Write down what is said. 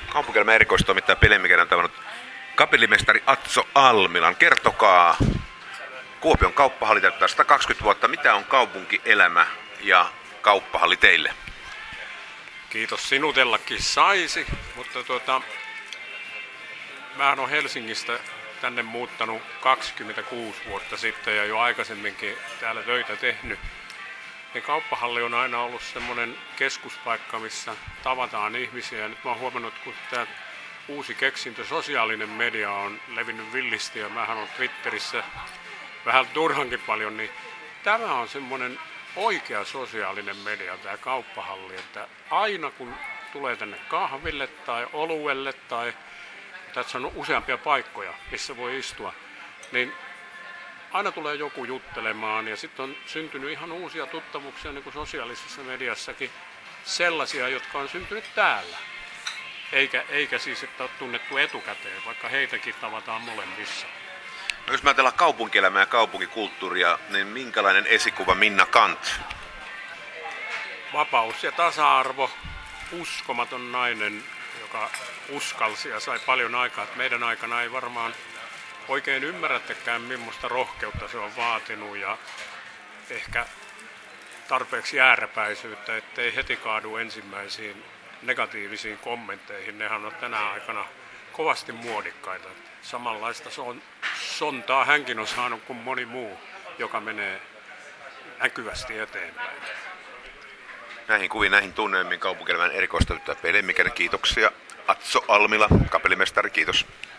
Kaupunkielämän erikoistoimittaja Pelimikän on tavannut kapellimestari Atso Almilan. Kertokaa, Kuopion kauppahalli täyttää 120 vuotta. Mitä on kaupunkielämä ja kauppahalli teille? Kiitos, sinutellakin saisi, mutta mä oon Helsingistä tänne muuttanut 26 vuotta sitten ja jo aikaisemminkin täällä töitä tehnyt. Ja kauppahalli on aina ollut semmoinen keskuspaikka, missä tavataan ihmisiä. Ja nyt mä oon huomannut, kun tämä uusi keksintö, sosiaalinen media on levinnyt villisti ja mähän on Twitterissä vähän turhankin paljon, niin tämä on semmoinen oikea sosiaalinen media, tämä kauppahalli, että aina kun tulee tänne kahville tai oluelle tai tässä on useampia paikkoja, missä voi istua, niin aina tulee joku juttelemaan ja sitten on syntynyt ihan uusia tuttavuuksia niin kuin sosiaalisessa mediassakin, sellaisia, jotka on syntynyt täällä. Eikä siis, että on tunnettu etukäteen, vaikka heitäkin tavataan molemmissa. No jos mä ajatellaan kaupunkielämää ja kaupunkikulttuuria, niin minkälainen esikuva Minna Kant? Vapaus ja tasa-arvo, uskomaton nainen, joka uskalsi ja sai paljon aikaa. Meidän aikana ei varmaan oikein ymmärrättekään, millaista rohkeutta se on vaatinut ja ehkä tarpeeksi jääräpäisyyttä, ettei heti kaadu ensimmäisiin negatiivisiin kommentteihin. Nehän on tänä aikana kovasti muodikkaita. Samanlaista sontaa hänkin on saanut kuin moni muu, joka menee näkyvästi eteenpäin. Näihin kuviin, näihin tunnelmiin kaupunkielämän erikoistoimittaja Pelimikän. Kiitoksia. Atso Almila, kapellimestari, kiitos.